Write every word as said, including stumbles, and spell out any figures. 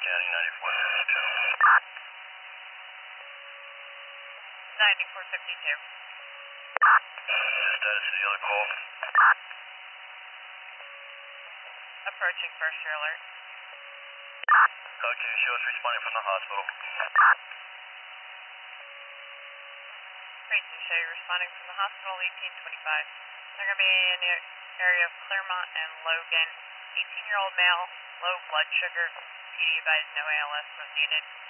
County, ninety-four fifty-two. ninety-four fifty-two. Status of the other call. Approaching first year alert. Uh, can you show us responding from the hospital? Great to show you responding from the hospital, eighteen twenty-five. They're going to be in the area of Claremont and Logan. eighteen-year-old male, low blood sugar. P D advised no A L S was needed.